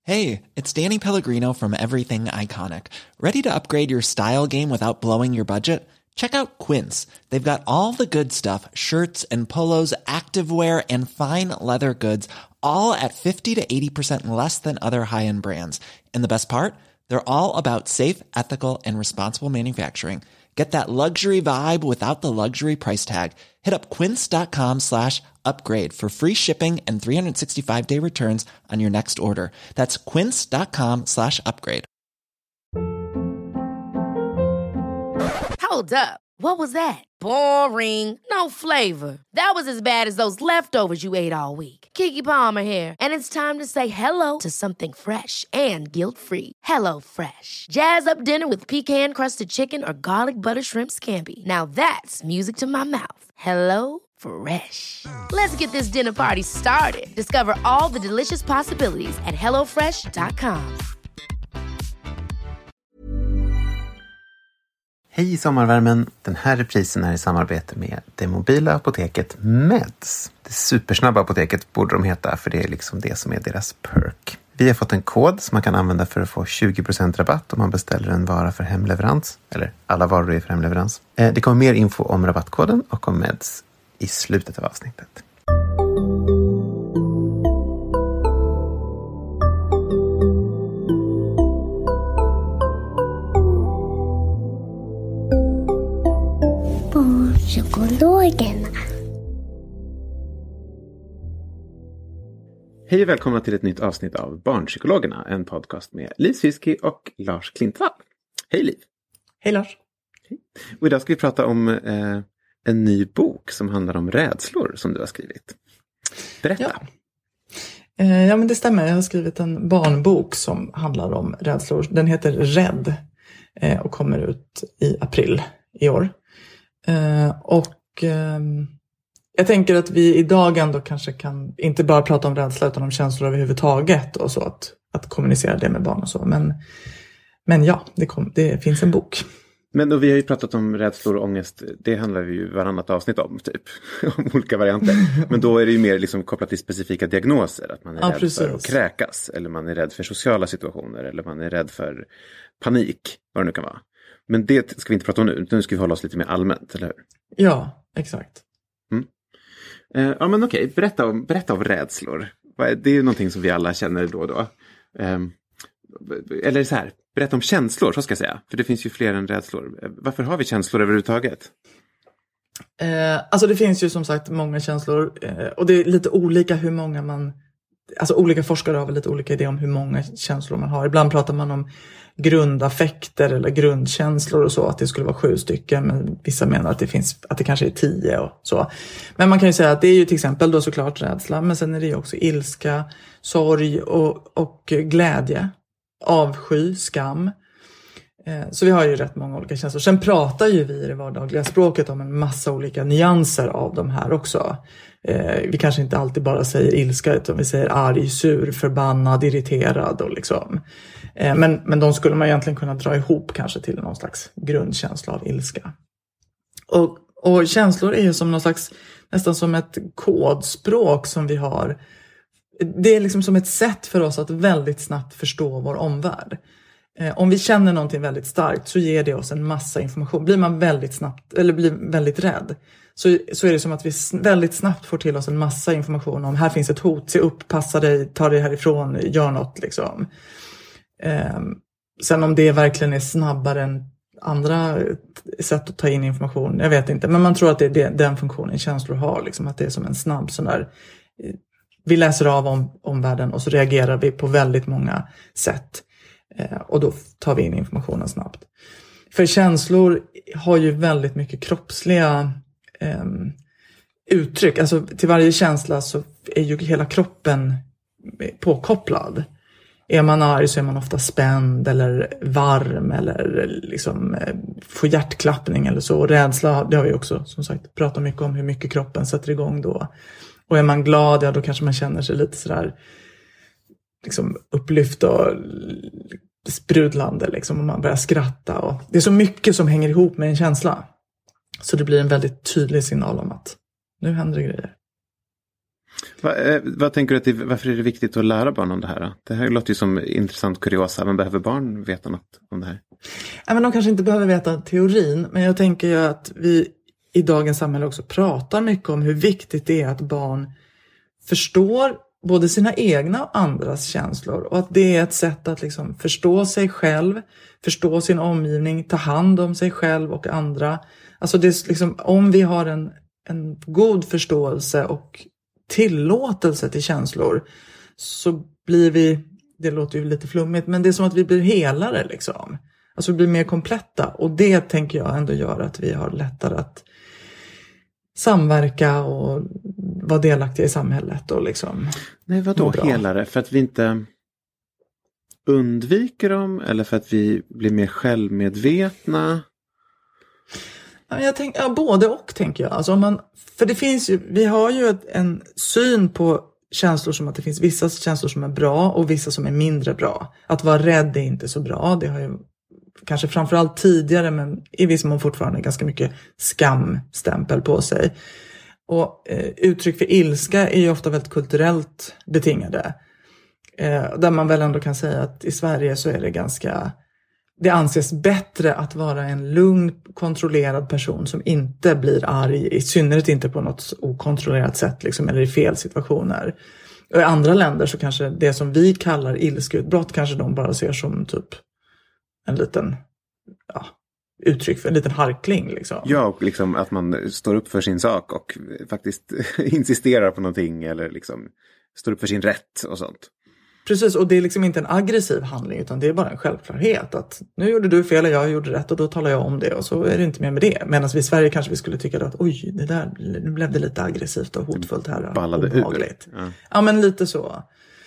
Hey, it's Danny Pellegrino from Everything Iconic. Ready to upgrade your style game without blowing your budget? Check out Quince. They've got all the good stuff, shirts and polos, activewear, and fine leather goods, all at 50 to 80% less than other high-end brands. And the best part? They're all about safe, ethical, and responsible manufacturing. Get that luxury vibe without the luxury price tag. Hit up quince.com/upgrade for free shipping and 365-day returns on your next order. That's quince.com/upgrade. Hold up. What was that? Boring. No flavor. That was as bad as those leftovers you ate all week. Keke Palmer here, and it's time to say hello to something fresh and guilt-free. Hello Fresh. Jazz up dinner with pecan-crusted chicken or garlic butter shrimp scampi. Now that's music to my mouth. Hello Fresh. Let's get this dinner party started. Discover all the delicious possibilities at hellofresh.com. Hej sommarvärmen! Den här reprisen är i samarbete med det mobila apoteket Meds. Det supersnabba apoteket borde de heta, för det är liksom det som är deras perk. Vi har fått en kod som man kan använda för att få 20% rabatt om man beställer en vara för hemleverans. Eller alla varor är för hemleverans. Det kommer mer info om rabattkoden och om Meds i slutet av avsnittet. Barnpsykologerna. Hej och välkomna till ett nytt avsnitt av Barnpsykologerna, en podcast med Liv Sviski och Lars Klintvall. Hej Liv! Hej Lars! Hej. Och idag ska vi prata om en ny bok som handlar om rädslor som du har skrivit. Berätta! Ja, men det stämmer. Jag har skrivit en barnbok som handlar om rädslor. Den heter Rädd och kommer ut i april i år. Jag tänker att vi idag ändå kanske kan inte bara prata om rädsla utan om känslor överhuvudtaget och så att kommunicera det med barn och så. Men ja, det finns en bok. Men då, vi har ju pratat om rädslor och ångest, det handlar ju varannat avsnitt om typ, om olika varianter. Men då är det ju mer liksom kopplat till specifika diagnoser, att man är rädd för att kräkas, eller man är rädd för sociala situationer, eller man är rädd för panik, vad det nu kan vara. Men det ska vi inte prata om nu ska vi hålla oss lite mer allmänt, eller hur? Ja, exakt. Ja men okej, berätta om rädslor. Det är ju någonting som vi alla känner då och då. Eller så här, berätta om känslor, så ska jag säga. För det finns ju fler än rädslor. Varför har vi känslor överhuvudtaget? Alltså det finns ju som sagt många känslor. Och det är lite olika hur många alltså olika forskare har väl lite olika idéer om hur många känslor man har. Ibland pratar man om grundaffekter eller grundkänslor och så, att det skulle vara 7 stycken, men vissa menar att det kanske är 10 och så. Men man kan ju säga att det är ju till exempel då såklart rädsla, men sen är det ju också ilska, sorg och glädje, avsky, skam. Så vi har ju rätt många olika känslor. Sen pratar ju vi i det vardagliga språket om en massa olika nyanser av de här också. Vi kanske inte alltid bara säger ilska, utan vi säger arg, sur, förbannad, irriterad och liksom. Men de skulle man egentligen kunna dra ihop kanske till någon slags grundkänsla av ilska. Och känslor är ju som någon slags, nästan som ett kodspråk som vi har. Det är liksom som ett sätt för oss att väldigt snabbt förstå vår omvärld. Om vi känner någonting väldigt starkt så ger det oss en massa information. Blir man väldigt snabbt eller blir väldigt rädd så är det som att vi väldigt snabbt får till oss en massa information om här finns ett hot, se upp, passa dig, ta dig härifrån, gör något liksom. Sen om det verkligen är snabbare än andra sätt att ta in information, jag vet inte. Men man tror att det är den funktionen känslor har, liksom, att det är som en snabb sån där. Vi läser av omvärlden och så reagerar vi på väldigt många sätt. Och då tar vi in informationen snabbt. För känslor har ju väldigt mycket kroppsliga uttryck. Alltså till varje känsla så är ju hela kroppen påkopplad. Är man arg så är man ofta spänd eller varm eller liksom får hjärtklappning eller så. Och rädsla, det har vi också som sagt pratat mycket om hur mycket kroppen sätter igång då. Och är man glad, ja då kanske man känner sig lite sådär liksom upplyft och sprudlande liksom, och man börjar skratta. Och det är så mycket som hänger ihop med en känsla. Så det blir en väldigt tydlig signal om att nu händer det grejer. Vad tänker du varför är det viktigt att lära barn om det här? Det här låter ju som intressant kuriosa, men behöver barn veta något om det här? Ja, men de kanske inte behöver veta teorin, men jag tänker ju att vi i dagens samhälle också pratar mycket om hur viktigt det är att barn förstår både sina egna och andras känslor, och att det är ett sätt att liksom förstå sig själv, förstå sin omgivning, ta hand om sig själv och andra. Alltså det är liksom, om vi har en god förståelse och tillåtelse till känslor, så blir vi, det låter ju lite flummigt, men det är som att vi blir helare liksom. Alltså vi blir mer kompletta, och det tänker jag ändå gör att vi har lättare att samverka och vara delaktiga i samhället och liksom. Nej, vadå helare? För att vi inte undviker dem, eller för att vi blir mer självmedvetna? Jag tänker, både och tänker jag. Alltså för det finns ju, vi har ju en syn på känslor som att det finns vissa känslor som är bra och vissa som är mindre bra. Att vara rädd är inte så bra. Det har ju kanske framförallt tidigare, men i viss mån fortfarande ganska mycket skamstämpel på sig. Och uttryck för ilska är ju ofta väldigt kulturellt betingade. Där man väl ändå kan säga att i Sverige så är det anses bättre att vara en lugn, kontrollerad person som inte blir arg, i synnerhet inte på något okontrollerat sätt liksom, eller i fel situationer. Och i andra länder så kanske det som vi kallar ilskeutbrott kanske de bara ser som typ en liten uttryck för en liten harkling liksom. Ja, och liksom att man står upp för sin sak och faktiskt insisterar på någonting, eller liksom står upp för sin rätt och sånt. Precis, och det är liksom inte en aggressiv handling, utan det är bara en självklarhet att nu gjorde du fel och jag gjorde rätt, och då talar jag om det, och så är det inte mer med det. Medan vi i Sverige kanske vi skulle tycka att oj, nu blev det lite aggressivt och hotfullt här. Ballade obehagligt. Ja, men lite så.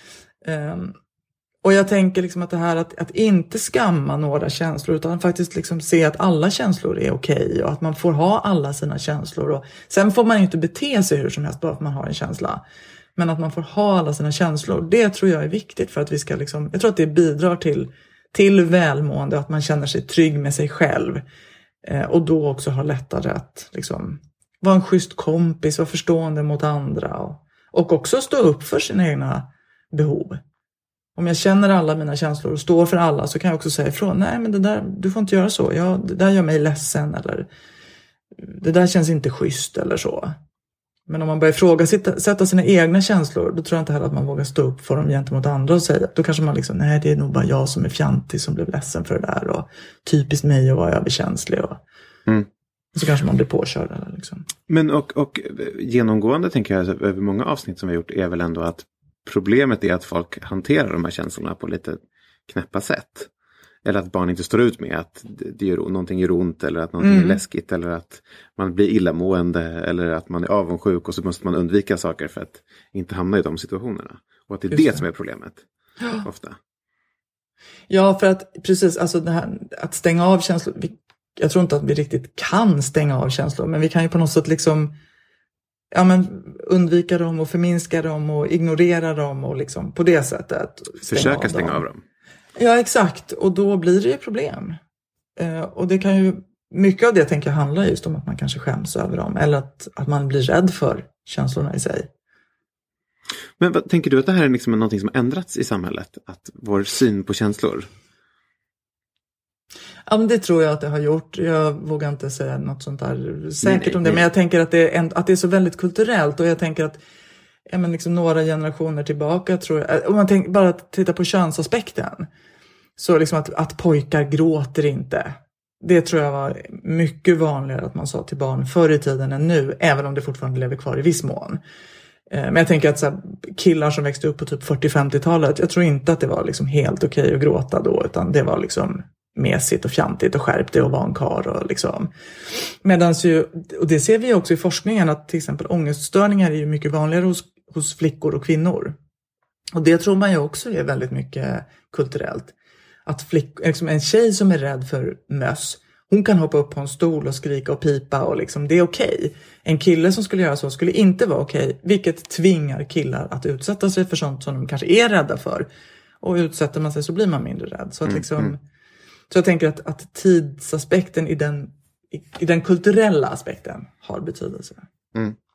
Och jag tänker liksom att det här att inte skamma några känslor, utan faktiskt liksom se att alla känslor är okej, och att man får ha alla sina känslor. Och sen får man ju inte bete sig hur som helst bara för att man har en känsla. Men att man får ha alla sina känslor, det tror jag är viktigt för att vi ska liksom, jag tror att det bidrar till välmående, att man känner sig trygg med sig själv. Och då också har lättare att liksom vara en schysst kompis, vara förstående mot andra. Och också stå upp för sina egna behov. Om jag känner alla mina känslor och står för alla, så kan jag också säga ifrån, nej men det där, du får inte göra så. Det där gör mig ledsen, eller det där känns inte schysst eller så. Men om man börjar ifrågasätta sina egna känslor, då tror jag inte heller att man vågar stå upp för dem gentemot andra och säga. Då kanske man liksom, nej det är nog bara jag som är fjantig som blev ledsen för det där, och typiskt mig att vara överkänslig, och så kanske man blir påkörd eller liksom. Men och genomgående tänker jag över många avsnitt som vi har gjort är väl ändå att problemet är att folk hanterar de här känslorna på lite knäppa sätt. Eller att barn inte står ut med att någonting gör ont, eller att någonting är läskigt, eller att man blir illamående, eller att man är avundsjuk, och så måste man undvika saker för att inte hamna i de situationerna. Och att det är det som är problemet. Ofta. Ja, för att precis, alltså det här att stänga av känslor, jag tror inte att vi riktigt kan stänga av känslor, men vi kan ju på något sätt liksom undvika dem och förminska dem och ignorera dem, och liksom på det sättet försöka stänga av dem. Ja, exakt. Och då blir det ju problem. Och det kan ju, mycket av det tänker jag handlar just om att man kanske skäms över dem, eller att man blir rädd för känslorna i sig. Men vad tänker du att det här är liksom någonting som har ändrats i samhället? Att vår syn på känslor? Ja, men det tror jag att det har gjort. Jag vågar inte säga något sånt där säkert om det. Men jag tänker att det är så väldigt kulturellt. Och jag tänker att liksom några generationer tillbaka, tror jag, om man bara titta på könsaspekten, så liksom att pojkar gråter inte. Det tror jag var mycket vanligare att man sa till barn förr i tiden än nu, även om det fortfarande lever kvar i viss mån. Men jag tänker att så här, killar som växte upp på typ 40-50-talet, jag tror inte att det var liksom helt okej att gråta då, utan det var liksom mesigt och fjantigt och skärpt det och var en kar och liksom. Medans ju, och det ser vi också i forskningen, att till exempel ångeststörningar är ju mycket vanligare hos flickor och kvinnor. Och det tror man ju också är väldigt mycket kulturellt. Att liksom en tjej som är rädd för möss, hon kan hoppa upp på en stol och skrika och pipa, och liksom det är okej. En kille som skulle göra så skulle inte vara okej, vilket tvingar killar att utsätta sig för sånt som de kanske är rädda för. Och utsätter man sig så blir man mindre rädd. Så att liksom, så jag tänker att tidsaspekten i den kulturella aspekten har betydelse.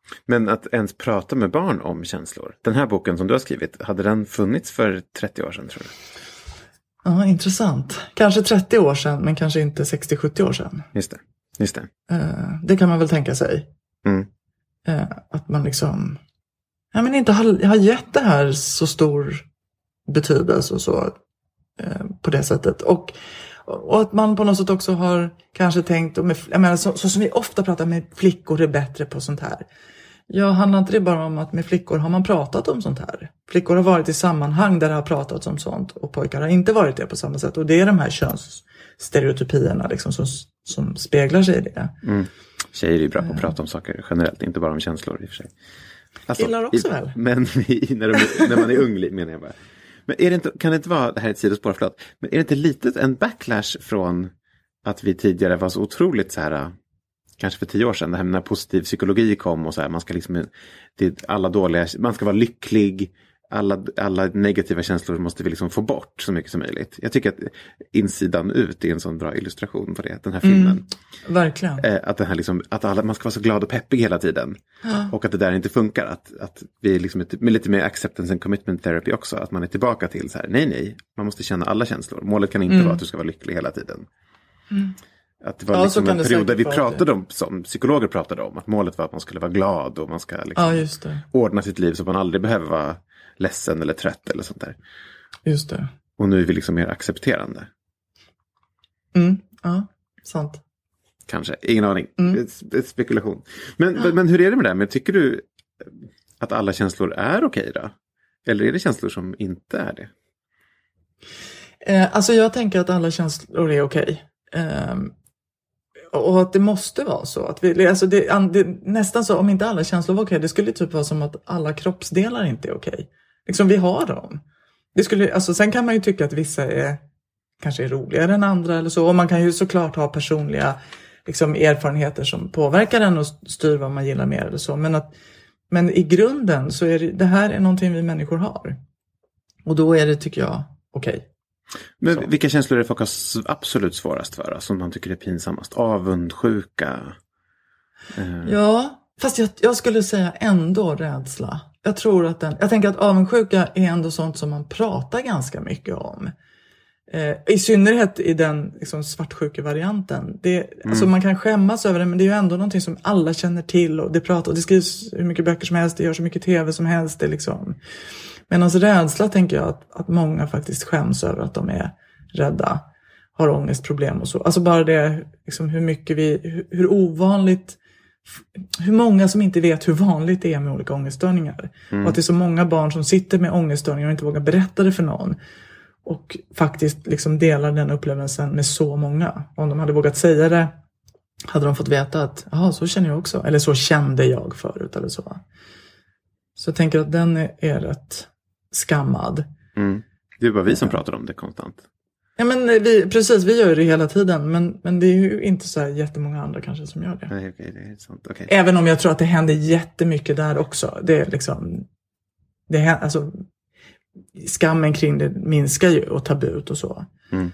Men att ens prata med barn om känslor. Den här boken som du har skrivit, hade den funnits för 30 år sedan tror du? Ja, intressant. Kanske 30 år sedan, men kanske inte 60-70 år sedan. Just det. Det kan man väl tänka sig. Mm. Att man liksom inte har gett det här så stor betydelse och så på det sättet. Och att man på något sätt också har kanske tänkt, så som vi ofta pratar med flickor är bättre på sånt här. Ja, handlar inte det bara om att med flickor har man pratat om sånt här? Flickor har varit i sammanhang där det har pratats om sånt och pojkar har inte varit det på samma sätt. Och det är de här könsstereotypierna liksom som speglar sig i det. Mm. Tjejer är ju bra på att prata om saker generellt, inte bara om känslor i och för sig. Alltså, killar också väl? Men när man är ung menar jag bara. Men kan det inte vara, det här är ett sidospår, förlåt, men är det inte lite en backlash från att vi tidigare var så otroligt så här, kanske för 10 år sedan, det här när positiv psykologi kom och så här, man ska liksom, man ska vara lycklig, alla negativa känslor måste vi liksom få bort så mycket som möjligt. Jag tycker att insidan ut är en sån bra illustration på det, den här filmen. Verkligen. Att den här liksom, att man ska vara så glad och peppig hela tiden. Och att det där inte funkar. Att vi liksom med lite mer acceptance and commitment therapy också. Att man är tillbaka till så här, nej, man måste känna alla känslor. Målet kan inte vara att du ska vara lycklig hela tiden. Att det var liksom en period där vi pratade om, som psykologer pratade om, att målet var att man skulle vara glad och man ska liksom ordna sitt liv så att man aldrig behöver vara ledsen eller trött eller sånt där. Just det. Och nu är vi liksom mer accepterande. Ja, sant. Kanske, ingen aning. Spekulation. Men hur är det med det? Men tycker du att alla känslor är okej då? Eller är det känslor som inte är det? Alltså jag tänker att alla känslor är okej. Och att det måste vara så. Att det nästan så, om inte alla känslor var okej, det skulle typ vara som att alla kroppsdelar inte är okej. Liksom vi har dem. Sen kan man ju tycka att vissa kanske är roligare än andra eller så. Och man kan ju såklart ha personliga liksom, erfarenheter som påverkar en och styr vad man gillar mer eller så. Men i grunden så är det här är någonting vi människor har. Och då är det, tycker jag, okej. Men så. Vilka känslor är det folk har absolut svårast för? Som man tycker är pinsammast? Avundsjuka? Ja, fast jag skulle säga ändå rädsla. Jag tänker att avundsjuka är ändå sånt som man pratar ganska mycket om. I synnerhet i den liksom, svartsjukevarianten. Alltså man kan skämmas över det, men det är ju ändå någonting som alla känner till. Och det skrivs hur mycket böcker som helst, det görs så mycket tv som helst. Det liksom. Medan rädsla tänker jag att många faktiskt skäms över att de är rädda. Har ångestproblem och så. Alltså bara det, liksom, hur ovanligt, hur många som inte vet hur vanligt det är med olika ångeststörningar. Och att det är så många barn som sitter med ångeststörningar och inte vågar berätta det för någon. Och faktiskt liksom delar den upplevelsen med så många. Om de hade vågat säga det hade de fått veta att så känner jag också. Eller så kände jag förut eller så. Så jag tänker att den är rätt skammad. Det är bara vi som pratar om det konstant. Ja, men vi gör det hela tiden. Men det är ju inte så här jättemånga andra kanske som gör det. Nej, okej, det är sant. Okay. Även om jag tror att det händer jättemycket där också. Det är liksom... alltså, skammen kring det minskar ju och tabut och så.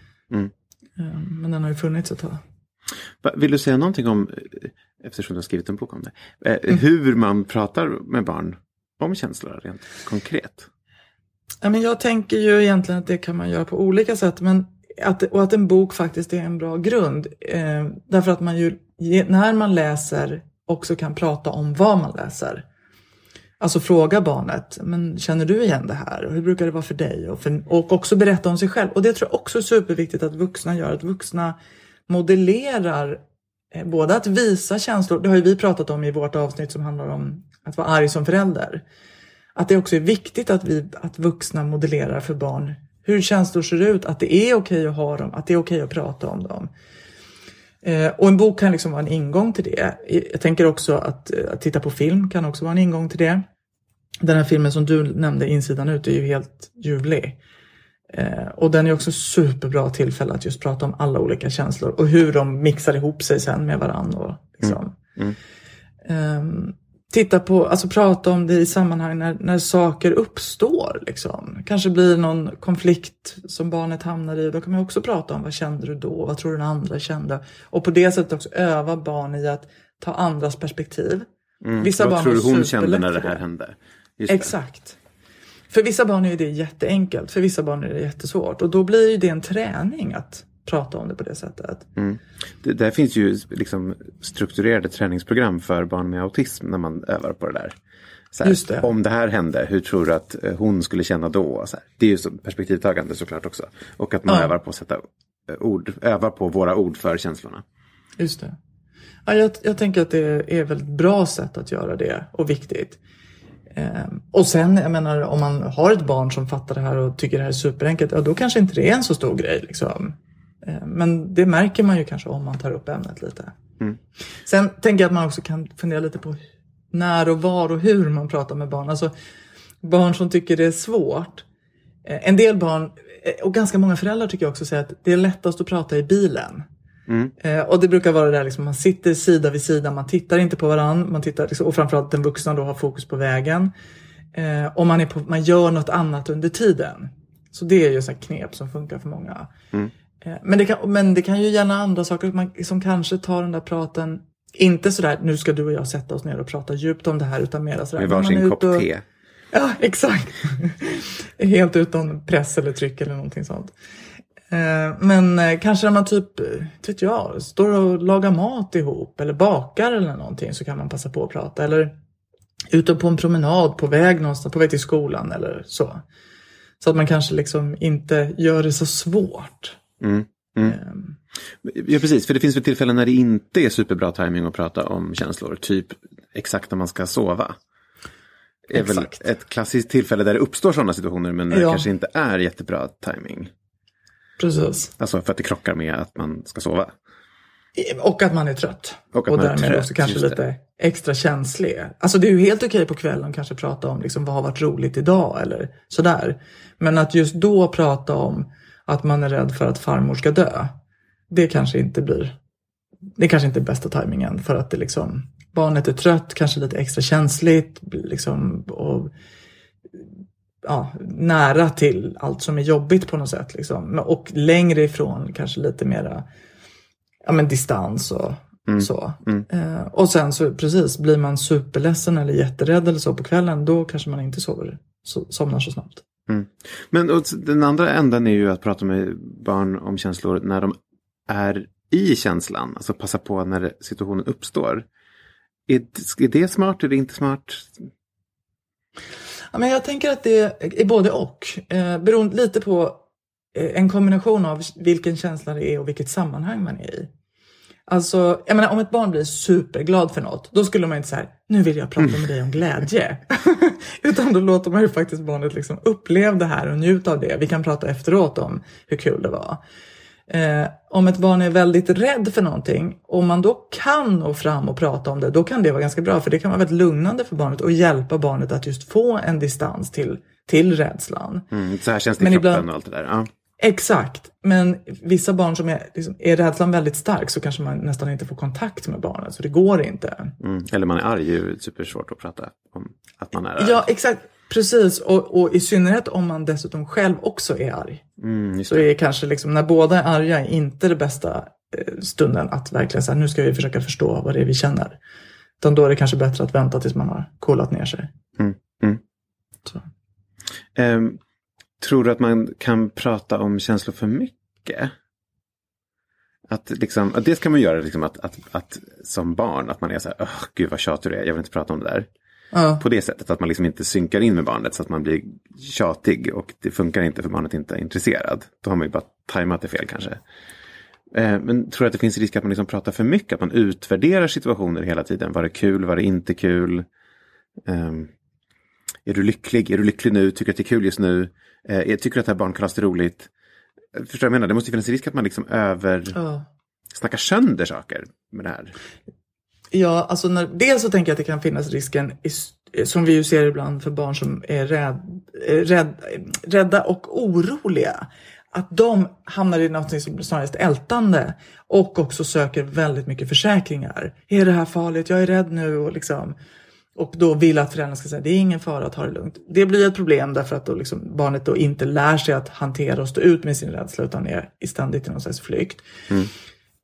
Men den har ju funnits ett tag. Vill du säga någonting om, eftersom du har skrivit en bok om det, hur man pratar med barn om känslor rent konkret? Ja, men jag tänker ju egentligen att det kan man göra på olika sätt, men att en bok faktiskt är en bra grund. Därför att man ju, när man läser, också kan prata om vad man läser. Alltså fråga barnet, men känner du igen det här? Och hur brukar det vara för dig? Och också berätta om sig själv. Och det tror jag också är superviktigt att vuxna gör. Att vuxna modellerar både att visa känslor. Det har ju vi pratat om i vårt avsnitt som handlar om att vara arg som förälder. Att det också är viktigt att vuxna modellerar för barn hur känslor ser ut. Att det är okej att ha dem. Att det är okej att prata om dem. Och en bok kan liksom vara en ingång till det. Jag tänker också att titta på film kan också vara en ingång till det. Den här filmen som du nämnde, Insidan ut, är ju helt ljuvlig. Och den är också superbra tillfälle att just prata om alla olika känslor. Och hur de mixar ihop sig sen med varandra. Och liksom. Prata om det i sammanhang när saker uppstår. Liksom. Kanske blir någon konflikt som barnet hamnar i. Då kan man också prata om vad kände du då? Vad tror du den andra kände? Och på det sättet också öva barn i att ta andras perspektiv. Vissa Vad barn tror du hon har kände när det superlätt för här hände? Just Exakt. För vissa barn är det jätteenkelt. För vissa barn är det jättesvårt. Och då blir ju det en träning att prata om det på det sättet. Där finns ju liksom strukturerade träningsprogram för barn med autism när man övar på det där. Så här, Just det. Om det här hände, hur tror du att hon skulle känna då? Så här. Det är ju så perspektivtagande såklart också. Och att man övar på att sätta övar på våra ord för känslorna. Just det. Ja, jag tänker att det är ett väldigt bra sätt att göra det och viktigt. Och sen, jag menar, om man har ett barn som fattar det här och tycker det här är superenkelt, ja, då kanske inte det är en så stor grej liksom. Men det märker man ju kanske om man tar upp ämnet lite. Sen tänker jag att man också kan fundera lite på när och var och hur man pratar med barn. Alltså barn som tycker det är svårt. En del barn, och ganska många föräldrar tycker jag också, säger att det är lättast att prata i bilen. Och det brukar vara det där liksom, man sitter sida vid sida, man tittar inte på varandra, man tittar liksom, och framförallt den vuxna då har fokus på vägen. Och man gör något annat under tiden. Så det är ju så här knep som funkar för många. Men det kan ju gärna andra saker, att man som kanske tar den där praten, inte sådär, nu ska du och jag sätta oss ner och prata djupt om det här, utan mer sådär. Med varsin kopp te. Ja, exakt. Helt utan press eller tryck eller någonting sånt. Men kanske när man typ, står och lagar mat ihop eller bakar eller någonting, så kan man passa på att prata. Eller ute på en promenad på väg någonstans, på väg till skolan eller så. Så att man kanske liksom inte gör det så svårt. Ja, precis. För det finns väl tillfällen när det inte är superbra timing att prata om känslor. Typ exakt när man ska sova. Det är väl ett klassiskt tillfälle där det uppstår sådana situationer, men det kanske inte är jättebra timing. Precis. Alltså för att det krockar med att man ska sova. Och att man är trött. Och därmed också kanske lite extra känslig. Alltså det är ju helt okej på kvällen kanske prata om liksom, vad har varit roligt idag eller sådär. Men att just då prata om att man är rädd för att farmor ska dö. Det kanske inte är bästa tajmingen, för att det liksom, barnet är trött, kanske lite extra känsligt liksom, och nära till allt som är jobbigt på något sätt liksom. Och längre ifrån kanske lite mera distans och så. Och sen så precis, blir man superledsen eller jätterädd eller så på kvällen, då kanske man inte somnar så snabbt. Men den andra änden är ju att prata med barn om känslor när de är i känslan. Alltså passa på när situationen uppstår. Är det smart eller inte smart? Ja, men jag tänker att det är både och. Beroende lite på en kombination av vilken känsla det är och vilket sammanhang man är i. Alltså, jag menar, om ett barn blir superglad för något, då skulle man inte säga, nu vill jag prata med dig om glädje. Utan då låter man ju faktiskt barnet liksom uppleva det här och njuta av det. Vi kan prata efteråt om hur kul det var. Om ett barn är väldigt rädd för någonting, och man då kan nå fram och prata om det, då kan det vara ganska bra, för det kan vara väldigt lugnande för barnet och hjälpa barnet att just få en distans till rädslan. Så här känns det i kroppen och allt det där. Ja. Exakt, men vissa barn som är rädslan väldigt stark, så kanske man nästan inte får kontakt med barnet, så det går inte. Eller man är arg, det är ju supersvårt att prata om att man är arg. Ja, exakt. Precis, och i synnerhet om man dessutom själv också är arg. Så är kanske liksom, när båda är arga, är inte det bästa stunden att verkligen säga, nu ska vi försöka förstå vad det är vi känner. Utan då är det kanske bättre att vänta tills man har kollat ner sig. Så. Tror du att man kan prata om känslor för mycket? Att det ska man göra liksom, att som barn, att man är så här, gud vad tjatig du är, jag vill inte prata om det där. På det sättet att man liksom inte synkar in med barnet, så att man blir tjatig och det funkar inte för barnet inte är intresserad. Då har man ju bara tajmat det fel kanske. Men tror du att det finns risk att man liksom pratar för mycket, att man utvärderar situationer hela tiden? Var det kul, var det inte kul? Är du lycklig? Är du lycklig nu? Tycker du att det är kul just nu? Tycker du att det här barnkalaset är roligt? Förstår du vad jag menar? Det måste ju finnas risk att man liksom snackar sönder saker med det här. Ja, alltså dels så tänker jag att det kan finnas risken, som vi ju ser ibland för barn som är rädda och oroliga, att de hamnar i något som snarast ältande och också söker väldigt mycket försäkringar. Är det här farligt? Jag är rädd nu och då vill att föräldrarna ska säga, det är ingen fara, att ta det lugnt. Det blir ett problem därför att då barnet då inte lär sig att hantera och stå ut med sin rädsla, utan är ständigt i någon slags flykt.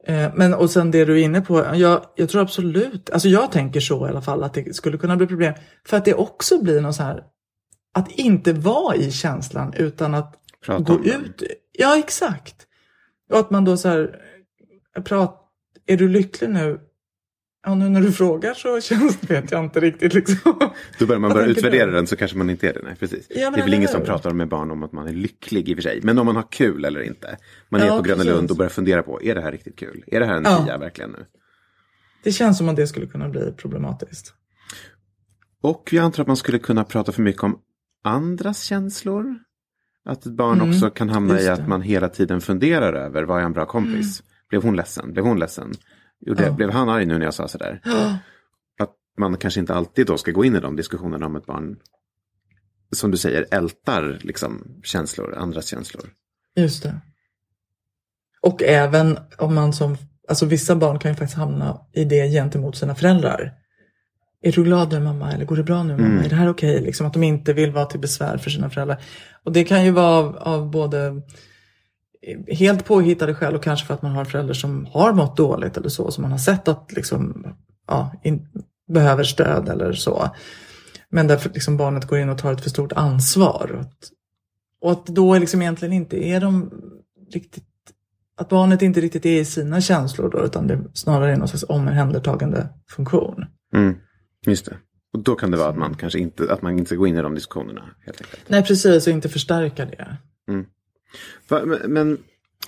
Men och sen det du är inne på, jag tror absolut, alltså jag tänker så i alla fall att det skulle kunna bli problem. För att det också blir något så här, att inte vara i känslan utan att gå ut. Ja, exakt. Och att man då så här, är du lycklig nu? Ja, nu när du frågar så vet jag inte riktigt liksom. Då börjar man börja utvärdera den så kanske man inte är det. Nej, precis. Ja, det är väl ingen som pratar med barn om att man är lycklig i och för sig. Men om man har kul eller inte. Man är på Gröna Lund och börjar fundera på, är det här riktigt kul? Är det här en 10 verkligen nu? Det känns som att det skulle kunna bli problematiskt. Och jag antar att man skulle kunna prata för mycket om andras känslor. Att ett barn också kan hamna i att man hela tiden funderar över, vad är en bra kompis? Blev hon ledsen? Blev han arg nu när jag sa sådär? Att man kanske inte alltid då ska gå in i de diskussionerna om ett barn, som du säger, ältar liksom andras känslor. Just det. Och även om man alltså vissa barn kan ju faktiskt hamna i det gentemot sina föräldrar. Är du glad nu mamma? Eller går det bra nu mamma? Är det här okej? Liksom att de inte vill vara till besvär för sina föräldrar. Och det kan ju vara av både helt påhittade skäl och kanske för att man har föräldrar som har mått dåligt eller så. Som man har sett att liksom, behöver stöd eller så. Men därför liksom barnet går in och tar ett för stort ansvar. Och att då liksom egentligen inte är de riktigt, att barnet inte riktigt är i sina känslor då, utan det snarare är någon slags omhändertagande funktion. Just det. Och då kan det vara att man kanske inte ska gå in i de diskussionerna helt enkelt. Nej, precis, och inte förstärka det. Men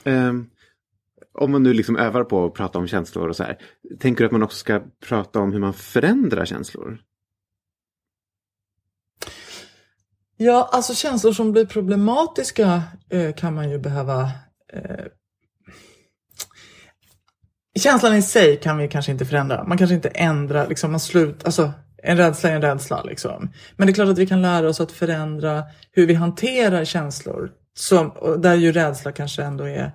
om man nu liksom övar på att prata om känslor och så här, tänker du att man också ska prata om hur man förändrar känslor? Ja, alltså känslor som blir problematiska kan man ju behöva... Känslan i sig kan vi kanske inte förändra. Man kanske inte ändrar, liksom alltså en rädsla är en rädsla liksom. Men det är klart att vi kan lära oss att förändra hur vi hanterar känslor. Där ju rädsla kanske ändå är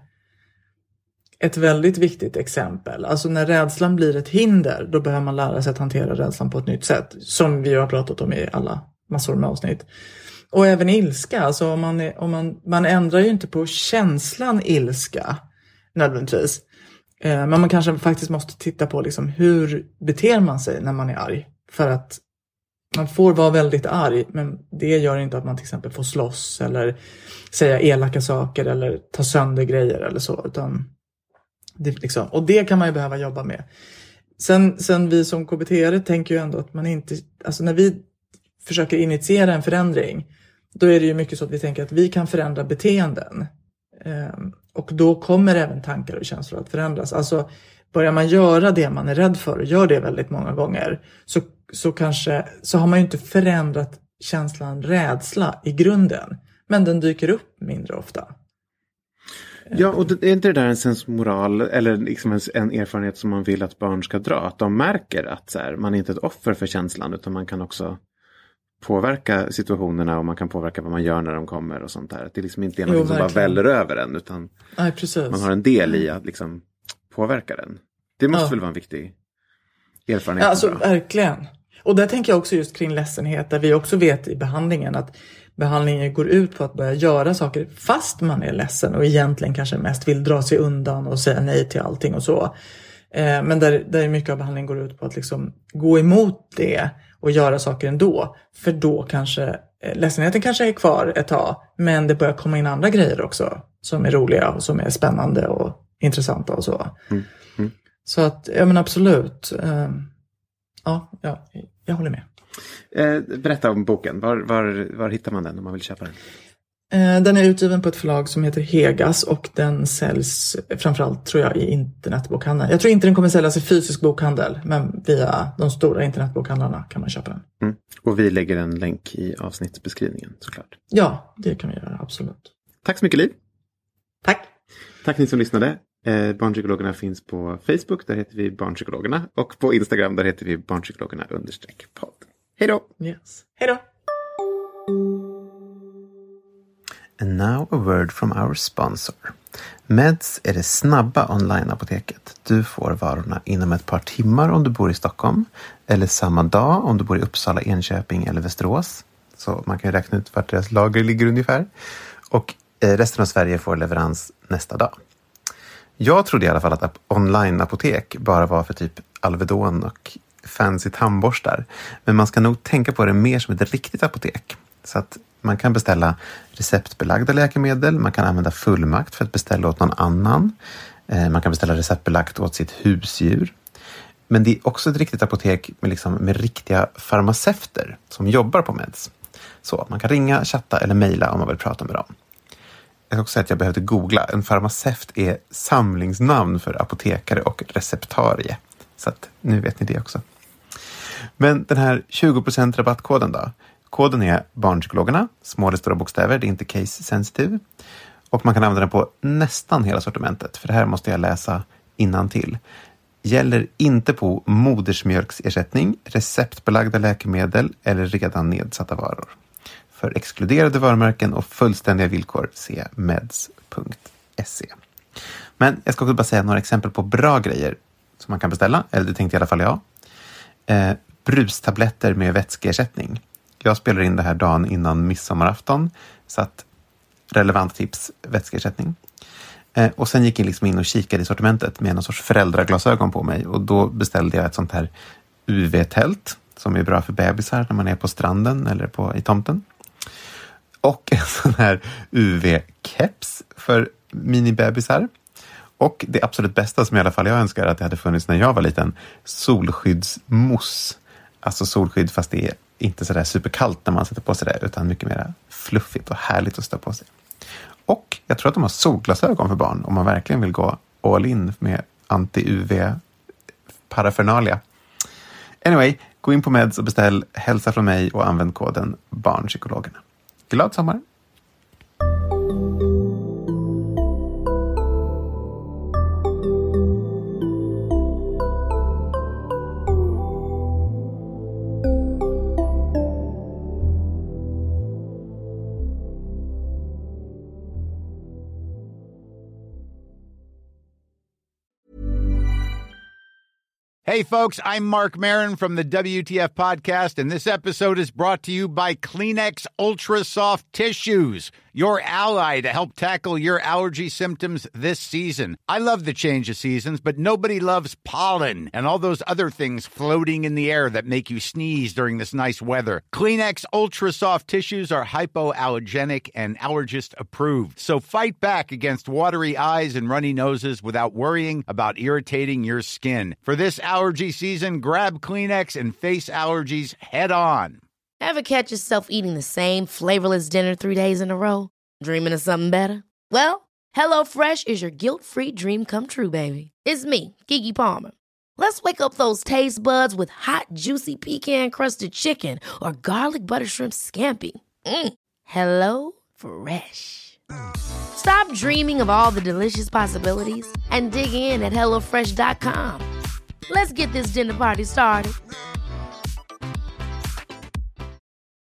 ett väldigt viktigt exempel. Alltså när rädslan blir ett hinder, då behöver man lära sig att hantera rädslan på ett nytt sätt. Som vi har pratat om i alla massor med avsnitt. Och även ilska. Alltså man ändrar ju inte på känslan ilska nödvändigtvis. Men man kanske faktiskt måste titta på liksom, hur beter man sig när man är arg. För att man får vara väldigt arg, men det gör inte att man till exempel får slåss eller säga elaka saker eller ta sönder grejer eller så. Utan det, liksom, och det kan man ju behöva jobba med. Sen vi som KBT-are tänker ju ändå att man inte... Alltså när vi försöker initiera en förändring, då är det ju mycket så att vi tänker att vi kan förändra beteenden. Och då kommer även tankar och känslor att förändras. Alltså börjar man göra det man är rädd för och gör det väldigt många gånger, så har man ju inte förändrat känslan rädsla i grunden. Men den dyker upp mindre ofta. Ja, och är inte det där en sensmoral eller liksom en erfarenhet som man vill att barn ska dra? Att de märker att så här, man är inte ett offer för känslan, utan man kan också påverka situationerna och man kan påverka vad man gör när de kommer och sånt där. Att det liksom inte är något som bara väller över en, utan man har en del i att liksom påverka den. Det måste väl vara en viktig erfarenhet. Ja, alltså verkligen. Och där tänker jag också just kring ledsenhet, där vi också vet i behandlingen att behandlingen går ut på att börja göra saker fast man är ledsen och egentligen kanske mest vill dra sig undan och säga nej till allting och så. Men där mycket av behandlingen går ut på att liksom gå emot det och göra saker ändå. För då kanske ledsenheten kanske är kvar ett tag, men det börjar komma in andra grejer också som är roliga och som är spännande och intressanta och så. Så att, ja men absolut. Ja, jag håller med. Berätta om boken. Var hittar man den om man vill köpa den? Den är utgiven på ett förlag som heter Hegas och den säljs framförallt tror jag i internetbokhandeln. Jag tror inte den kommer säljas i fysisk bokhandel, men via de stora internetbokhandlarna kan man köpa den. Och vi lägger en länk i avsnittsbeskrivningen såklart. Ja, det kan vi göra, absolut. Tack så mycket Liv. Tack. Tack ni som lyssnade. Barnpsykologerna finns på Facebook, där heter vi Barnpsykologerna. Och på Instagram, där heter vi Barnpsykologerna_podd. Hej då! Yes. Hej då! And now a word from our sponsor. Meds är det snabba online-apoteket. Du får varorna inom ett par timmar om du bor i Stockholm. Eller samma dag om du bor i Uppsala, Enköping eller Västerås. Så man kan räkna ut vart deras lager ligger ungefär. Och resten av Sverige får leverans nästa dag. Jag trodde i alla fall att online-apotek bara var för typ Alvedon och fancy tandborstar. Men man ska nog tänka på det mer som ett riktigt apotek. Så att man kan beställa receptbelagda läkemedel, man kan använda fullmakt för att beställa åt någon annan. Man kan beställa receptbelagt åt sitt husdjur. Men det är också ett riktigt apotek med riktiga farmaceuter som jobbar på meds. Så man kan ringa, chatta eller mejla om man vill prata med dem. Jag ska också säga att jag behövde googla. En farmaceut är samlingsnamn för apotekare och receptarie. Så att nu vet ni det också. Men den här 20% rabattkoden då? Koden är barnpsykologerna, små eller stora bokstäver, det är inte case sensitive. Och man kan använda den på nästan hela sortimentet, för det här måste jag läsa innantill. Gäller inte på modersmjölksersättning, receptbelagda läkemedel eller redan nedsatta varor. För exkluderade varumärken och fullständiga villkor se meds.se. Men jag ska också bara säga några exempel på bra grejer som man kan beställa, eller det tänkte i alla fall jag. Brustabletter med vätskeersättning. Jag spelar in det här dagen innan midsommarafton, så att relevant tips, vätskeersättning. Och sen gick jag in och kikade i sortimentet med någon sorts föräldraglasögon på mig, och då beställde jag ett sånt här UV-tält som är bra för bebisar när man är på stranden eller i tomten. Och en sån här UV-keps för minibebisar. Och det absolut bästa som i alla fall jag önskar att det hade funnits när jag var liten, solskyddsmousse. Alltså solskydd fast det är inte sådär superkallt när man sätter på sig det, utan mycket mer fluffigt och härligt att stå på sig. Och jag tror att de har solglasögon för barn om man verkligen vill gå all in med anti-UV-paraphernalia. Anyway, gå in på Meds och beställ hälsa från mig och använd koden barnpsykologerna. Glad sommar! Hey, folks, I'm Mark Maron from the WTF Podcast, and this episode is brought to you by Kleenex Ultra Soft Tissues, your ally to help tackle your allergy symptoms this season. I love the change of seasons, but nobody loves pollen and all those other things floating in the air that make you sneeze during this nice weather. Kleenex Ultra Soft Tissues are hypoallergenic and allergist approved, so fight back against watery eyes and runny noses without worrying about irritating your skin. For this allergy season, grab Kleenex and face allergies head on. Ever catch yourself eating the same flavorless dinner 3 days in a row? Dreaming of something better? Well, HelloFresh is your guilt-free dream come true, baby. It's me, Keke Palmer. Let's wake up those taste buds with hot, juicy pecan-crusted chicken or garlic butter shrimp scampi. Hello Fresh. Stop dreaming of all the delicious possibilities and dig in at HelloFresh.com. Let's get this dinner party started.